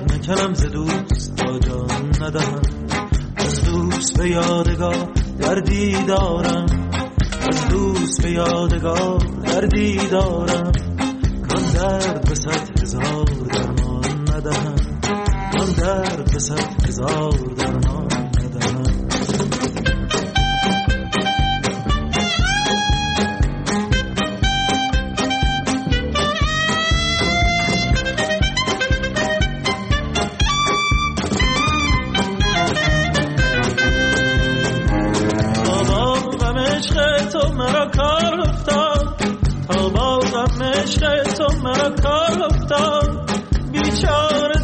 نکنم ز دوست تا جان ندهم. از دوست به یادگار دردی دارم، از دوست به یادگار دردی دارم. کان درد به 100,000 درمان ندهم، کان درد به 100,000 درمان ندهم. تو مرا کار افتاد، تا با غم عشق تو مرا کار افتاد. بیچاره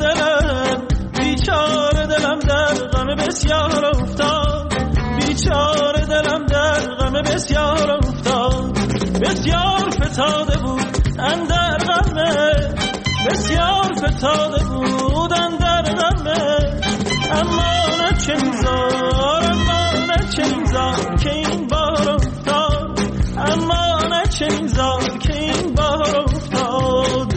دلم در غم بسیار افتاد، بیچاره دلم در غم بسیار افتاد. بسیار فتاده بود اندر غمه، بسیار فتاده بود اندر غمه. اما نه چنگزار، اما نه چنگزار که این بار افتاد، اما نه چنگزار که این بار افتاد.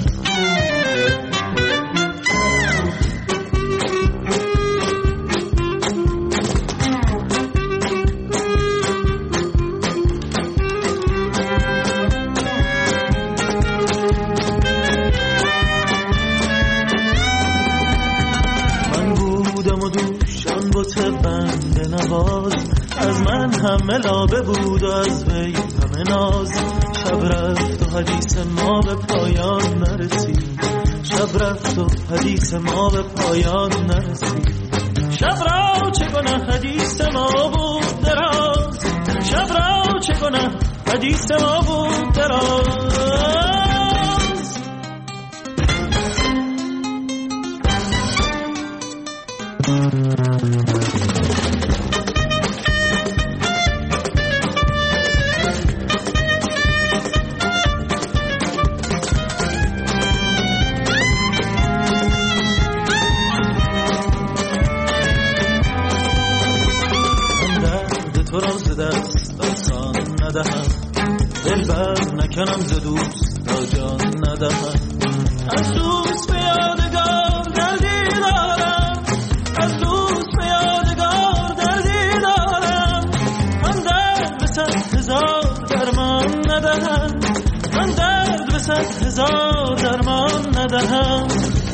بنده نواز از من همه لابه بود و از وی همه ناز. شب رفت و حدیث ما به پایان نرسید، شب رفت و حدیث ما به پایان نرسید. شب را چه گناه حدیث ما بود دراز، شب را چه گناه حدیث ما بود دراز. دلبر نکنم ز دوست تا جان ندهم. از دوست به یادگار دردی دارم، از دوست به یادگار دردی دارم. من درد به 100,000 درمان ندهم، من درد به 100,000 درمان ندهم.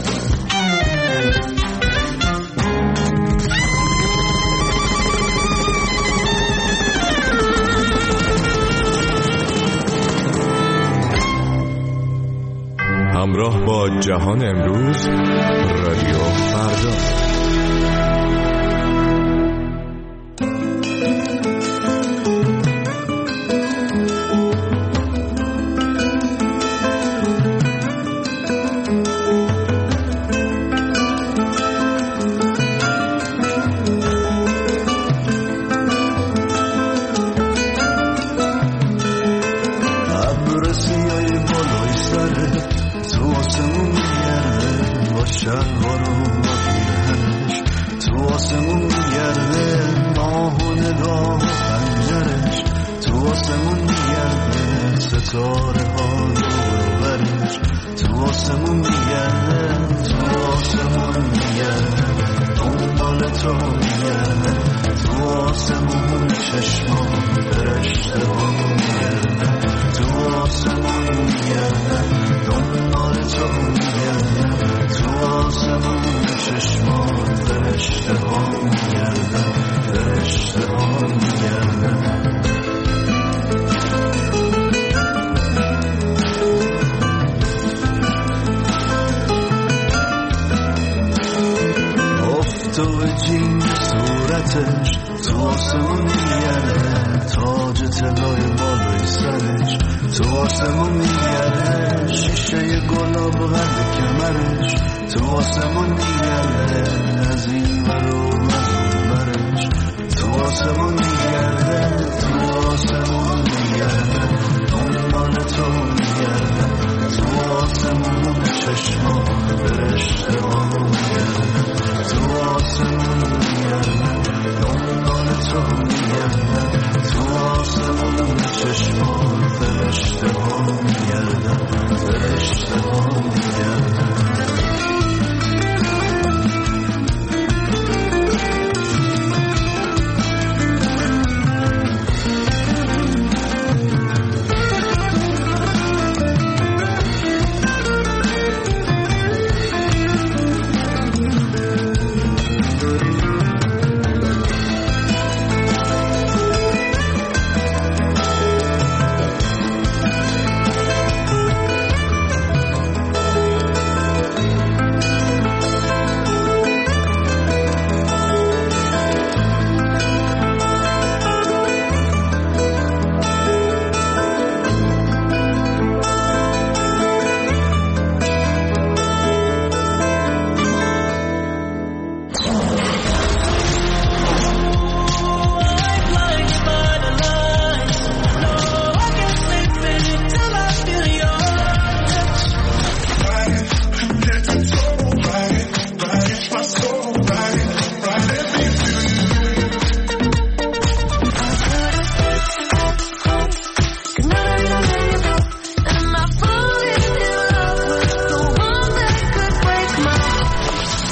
همراه با جهان امروز، رادیو فردا.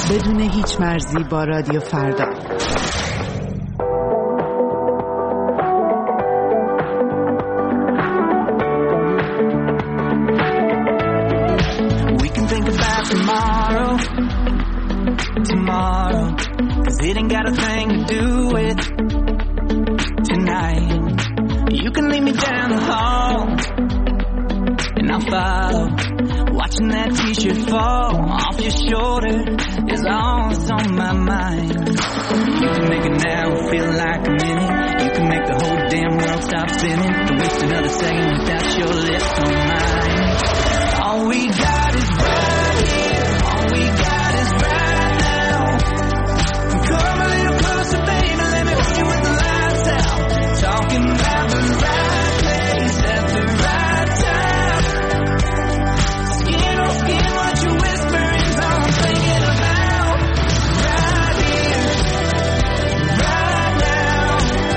بدون هیچ مرزی با رادیو فردا. Tomorrow, 'cause it ain't got a thing to do with tonight. You can lead me down the hall and I'll follow. Watching that t-shirt fall off your shoulder is all that's on my mind. You can make it now feel like a minute. You can make the whole damn world stop spinning. Don't waste another second without your lips on mine. All we got is right here. All we got is right now. Come a little closer, baby. Let me hold you with the lights out. Talking about the right place at the right time. Skin on skin, what you whispering is all I'm thinking about. Right here, right now.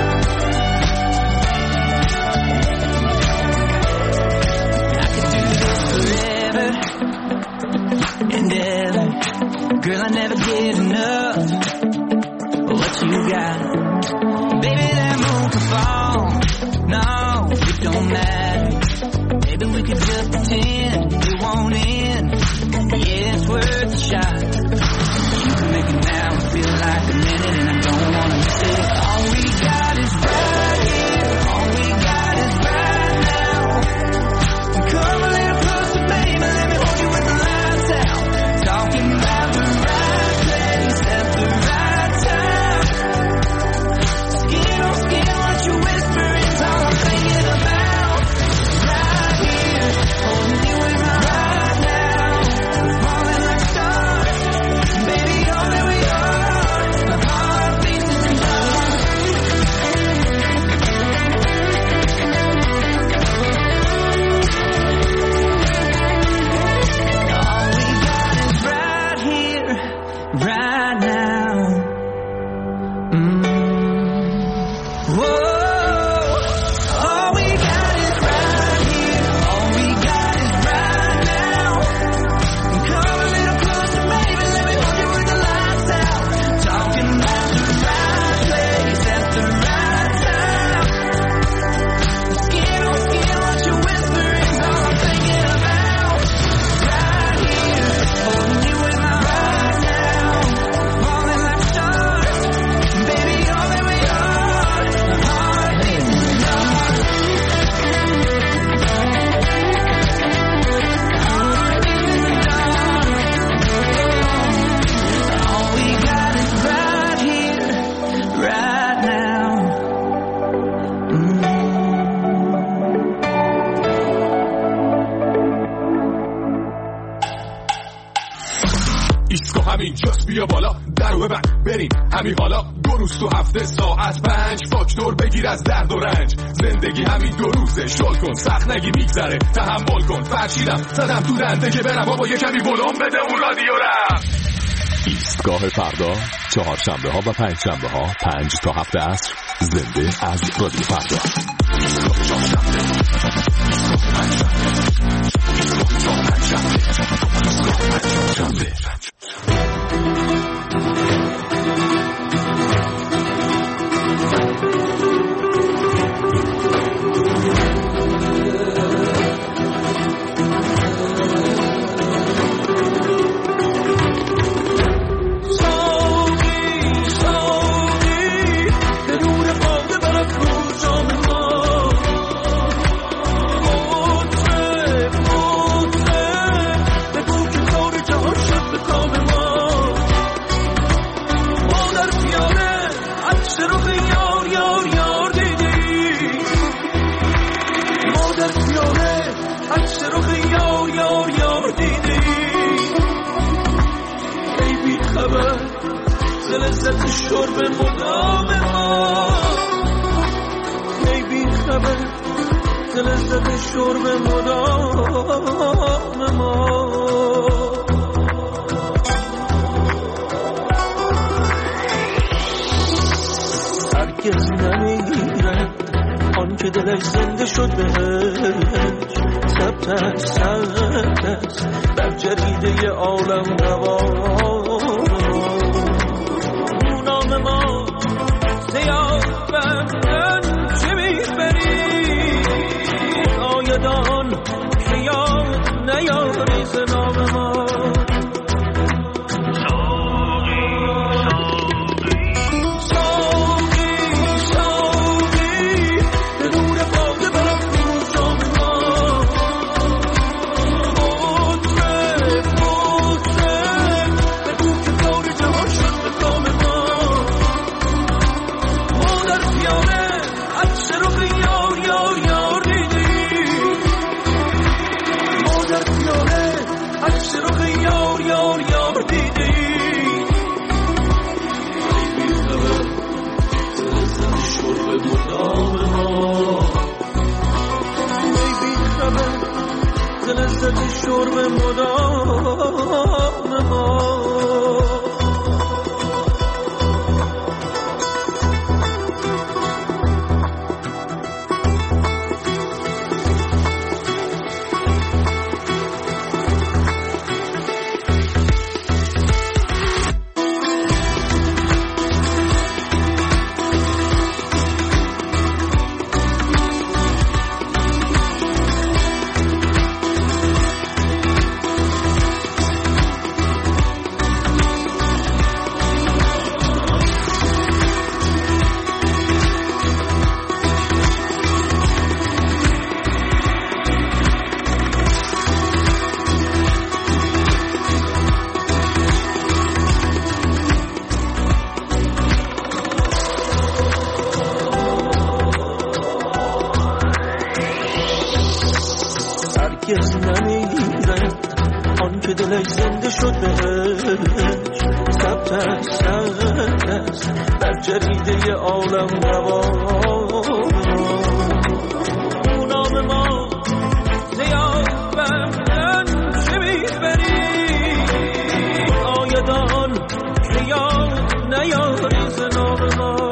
I could do this forever and ever. Girl, I never get enough of what you got. Baby, that moon could fall. No, it don't matter. Maybe we could just pretend it won't end. Yeah, it's worth a shot. You can make it now and feel like a minute, and I don't wanna miss it. All we got is right here. All we got is right now. Come a little closer, baby. Let me hold you with the lights out. Talking about the right place at the right time. Skin on skin, what you whisper is all I'm thinking about. Right here, holding you in my right now. Falling like stars, baby, all that we are. My heart beats in the dark. All we got is right here, right now. Whoa, all we got is right here. All we got is right now. Come a little closer, baby. Let me hold you with the lights out. Talking about the right place at the right time. Skin on skin, what you whisper is all I'm thinking about. Right here, holding you in my right now. Falling like stars, baby, all that we are. My heart beats in the dark. Heart beats in the dark. All we got is right here, right now. ایستگاه همینجاست، بیا بالا درو ببند بریم همین حالا. 2 روز تو هفته ساعت 5 فاکتور بگیر از درد و رنج. زندگی همین 2 روزه، شل کن سخت نگی میگذره، تحمل کن. فرشیدم زدم تو دنده که برم بابا یه کمی بلند بده اون رادیو رم. ایستگاه فردا، چهارشنبه ها و پنجشنبه ها 5 تا 7 عصر، زنده از رادیو فردا. ایستگاه چهارشنبه، ایستگاه پنجشنبه، ایستگاه پنجشنبه، ایستگاه پنجشنبه. لذت شرب مدام ما، ای بی خبر لذت شرب مدام ما. هرگز نمیگیرد آن که دلش زنده شد بهش، ثبت است در جریده عالم نوا. دلش زنده شد بهش ثبتش در جریده عالم روان نام ما زیاد بردن چه میبری آیدان زیاد نیاری ز نام ما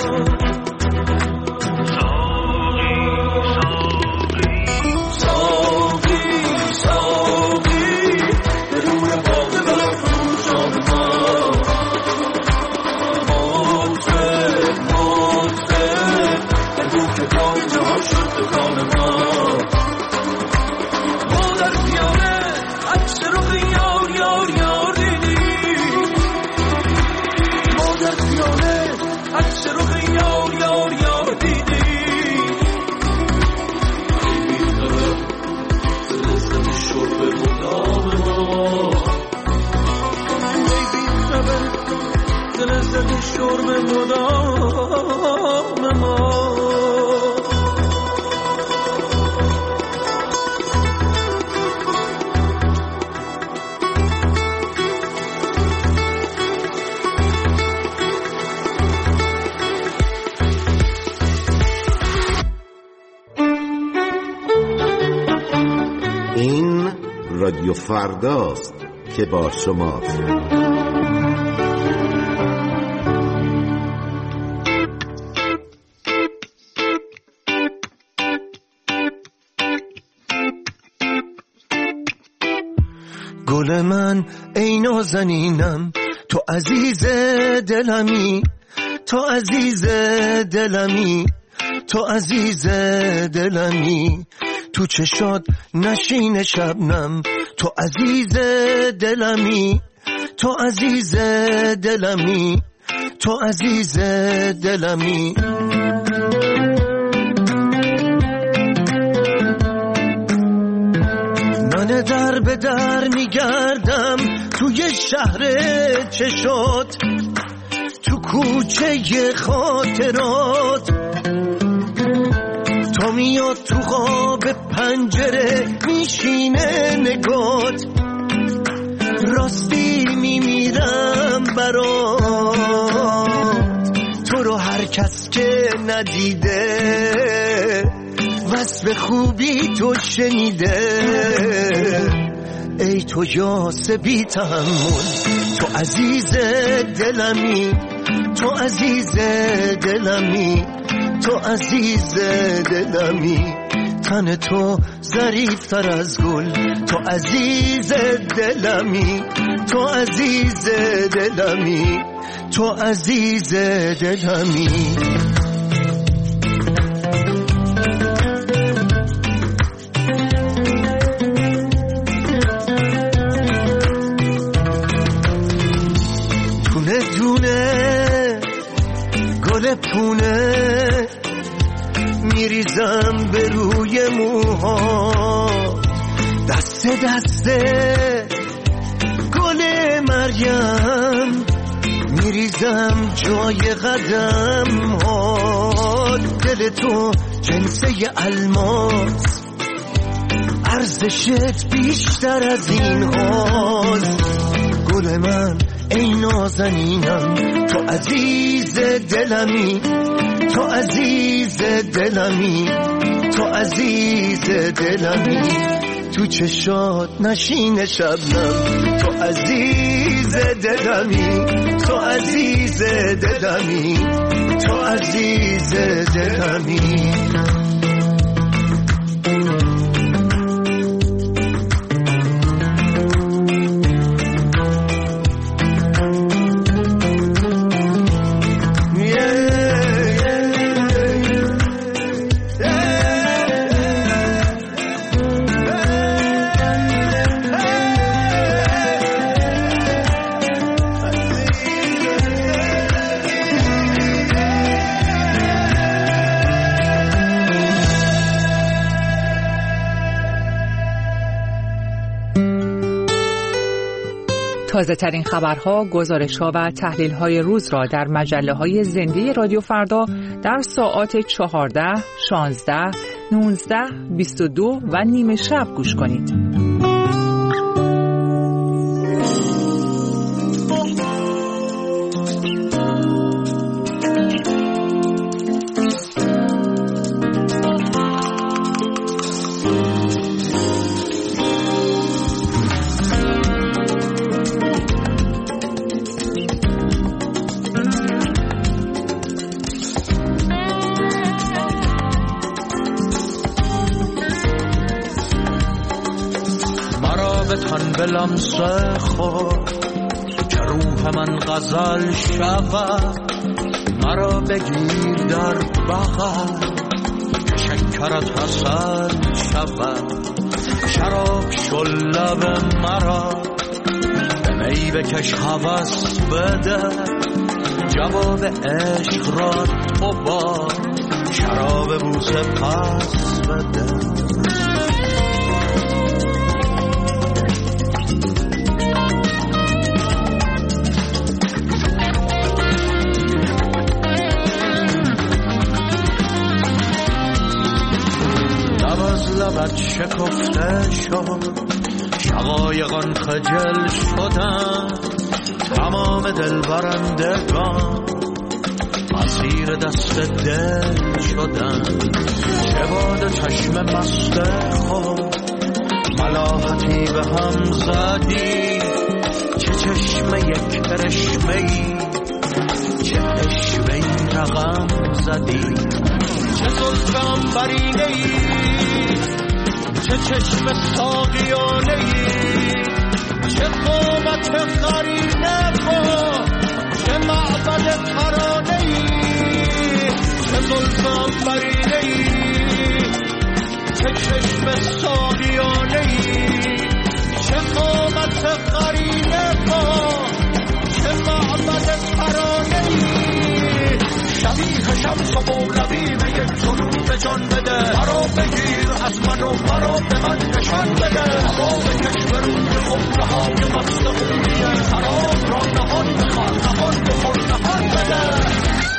این رادیو فرداست که با شماست. گل من ای نازنینم تو عزیز دلمی تو عزیز دلمی تو عزیز دلمی تو چشات نشین شبنم تو عزیز دلمی تو عزیز دلمی تو عزیز دلمی من در به در میگردم توی شهر چشات تو کوچه خاطرات تا میاد تو خواب پنجره میشینه نگات راستی میمیرم برات تو رو هر کس که ندیده وصف خوبی تو شنیده ای تو یاس بی تحمل تو عزیز دلمی تو عزیز دلمی تو عزیز دلمی تن تو ظریف‌تر از گل تو عزیز دلمی تو عزیز دلمی تو عزیز دلمی دونه دونه گل پونه میریزم به روی موها دست دسته گل مریم میریزم جای قدم ها دل تو جنسه الماس ارزشت بیشتر از این هاست گل من ای نازنینم تو عزیز دلمی تو عزیز دلمی تو عزیز دلمی تو چشات نشین شبنم تو عزیز دلمی تو عزیز دلمی تو عزیز دلمی تازه ترین خبرها، گزارش‌ها و تحلیل‌های روز را در مجله‌های زنده رادیو فردا در ساعات 14, 16, 19, 22 و نیم شب گوش کنید. لمس خود که روح من غزل شود، مرا بگیر در بغل که شکرت حسن شود. شراب شل لب مرا به می بکش هوس بده، جواب عشق را تو با شراب بوسه پس بده. لبت شکفته شد، شقایقان خجل شدن، تمام دل برندگان اسیر دست دل شدن. چه باد چشم مست خود ملاحتی به هم زدی، چه چشم یک کرشمه‌ای، چه اشوه‌ای رقم زدی. چه زلفم برینه‌ای، چه چشم ساقیانه‌ای، چه قامت قرینه با، چه معبد ترانه‌ای. چه زلفم برینه‌ای، چه چشم ساقیانه‌ای، چه قامت قرینه با، چه معبد ترانه‌ای. شبیه شمس و مولوی به یک جنون به جان بده، مرا بگیر از من و مرا به من نشان بده. هوا بکش به روی خمره های مست خونیه، شراب را نهان بخوار، نهان بخور، نهان بده.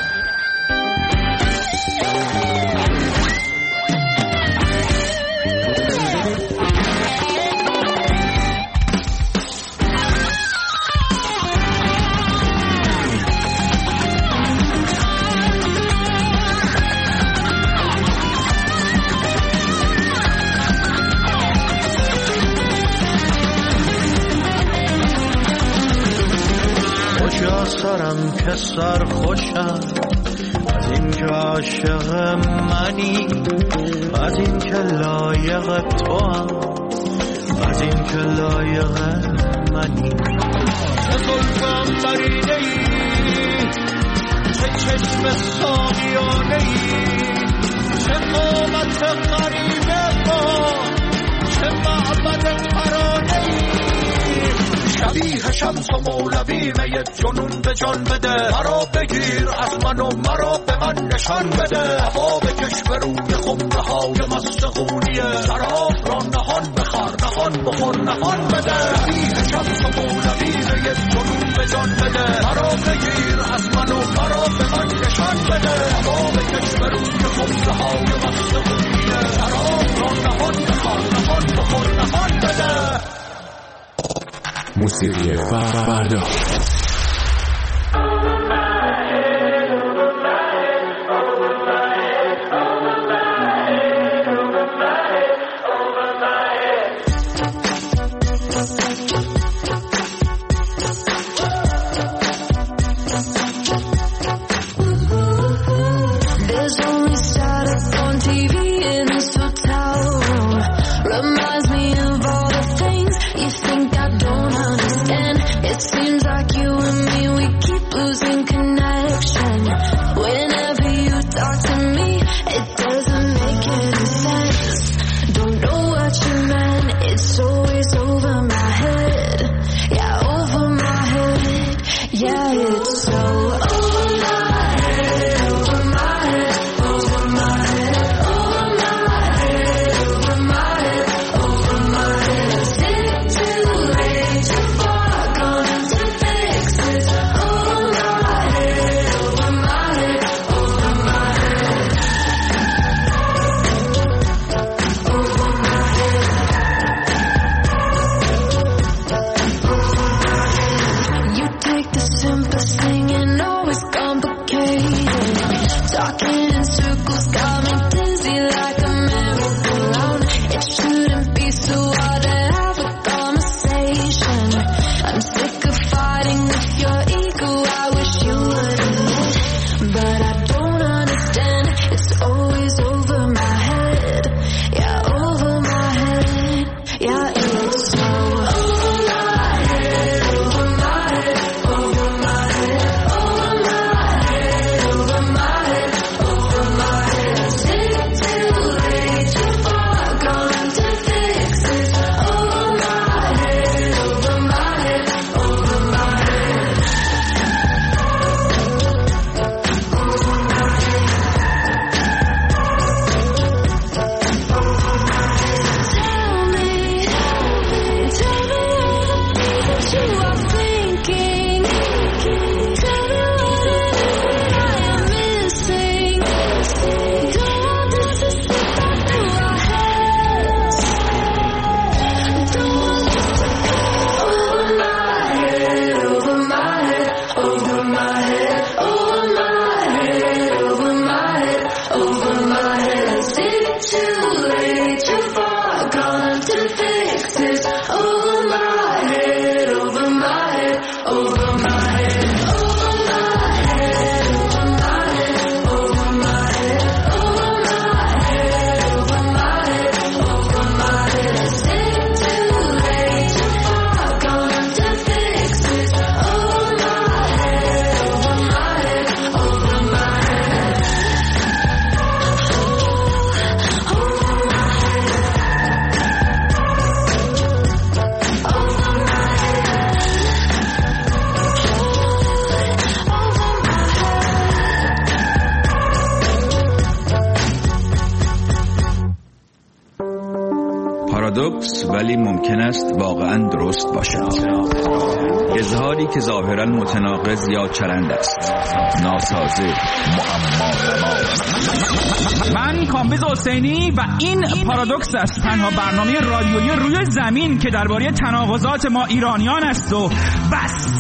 سرم که سر خوشم از این که عاشق منی، از این که لایق تو هم، از این که لایق منی. چه زلفم برینه‌ای، چه چشم ساقیانه‌ای، چه قامت قرینه با، چه معبد ترانه‌ای. شبیه شمس و مولوی می جنون به جان بده، مرا بگیر از من و مرا به من نشان بده. هوا بکش به روی خمره های مست خونیه، شراب را نهان بخور، نهان بخور، نهان بده. شبیه شمس و مولوی می جنون به جان بده، مرا بگیر از من و مرا به من نشان بده. هوا بکش به روی خمره های مست خونیه، شراب را نهان بخور، نهان بخور، نهان بده. موسیقی فردا. پارادوکس ولی ممکن است واقعا درست باشد. اظهاری که ظاهرا متناقض یا چرند است، ناسازه، معما. من کامبیز حسینی و این پارادوکس است، تنها برنامه رادیویی روی زمین که درباره تناقضات ما ایرانیان است و بس.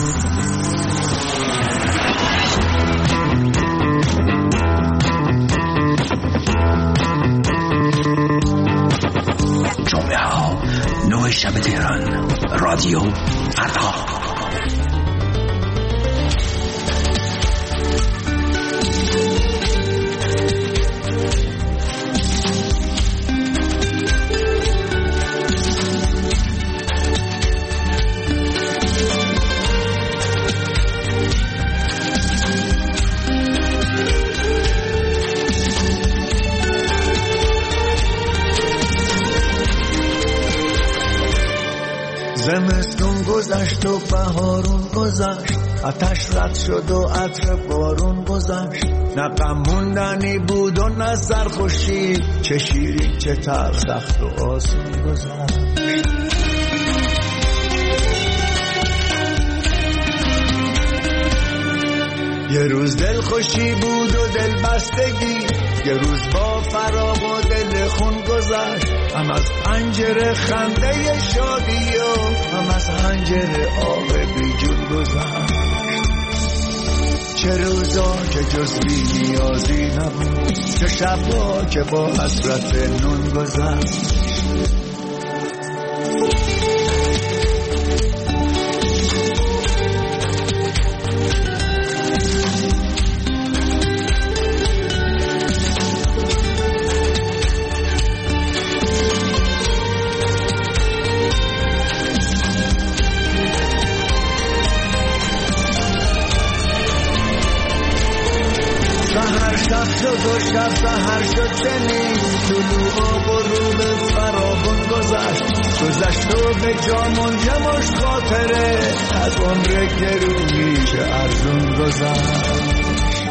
جمعه ها 9 شب تهران، رادیو فردا. زمستون گذشت و بهارون گذشت، آتش رد شد و عطر بارون گذشت. نه غم موندنی بود و نه سرخوشی، چه شیرین چه تلخ، سخت و آسون گذشت. یه روز دل خوشی بود و دل بستگی، یه روز با فراق و دل خون گذشت. هم از پنجره خنده شادی و هم از پنجره آب بی جون گذشت. چه روزا که جز بی نیازی نبود، چه شبا که با حسرت نون گذشت. شد و شب سحر شد چنین، طلوع و غروب فراغون گذشت و به جا منجمش خاطره، از عمر گرونی چه ارزون گذشت.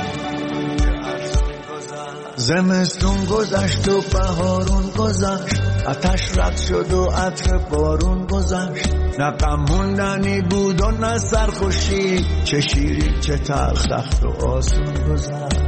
زمستون گذشت و بهارون گذشت، آتش رد شد و عطر بارون گذشت. نه غم موندنی بود و نه سرخوشی، چه شیرین چه تلخ، سخت و آسون گذشت.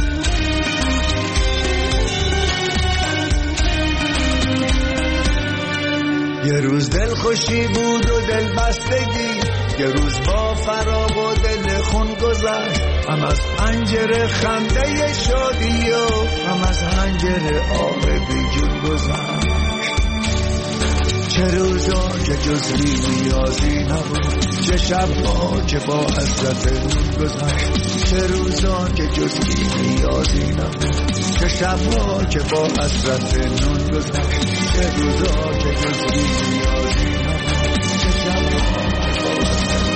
یه روز دل خوشی بود و دل بستگی، یه روز با فراق و دل خون گذشت. هم از پنجره خنده شادی و هم از پنجره آب بی جون گذشت. چه روزا که جز بی نیازی نبود، چه شبا که با حسرت نون گذشت. چه روزا که جز بی نیازی نبود، چه شبا که با حسرت نون گذشت. چه روزا که جز بی نیازی نبود، چه شبا که با حسرت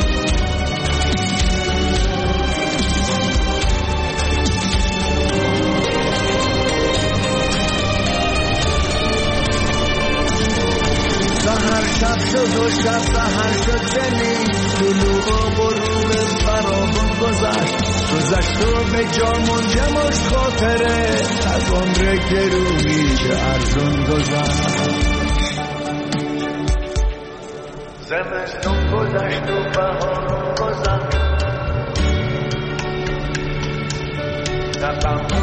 سحر شب شد و شب سحر شد چنین، طلوع و غروب فراغون گذشت و به جا منجمش خاطره، از عمر گرونی چه ارزون گذشت. زمستون گذشت و بهارون گذشت،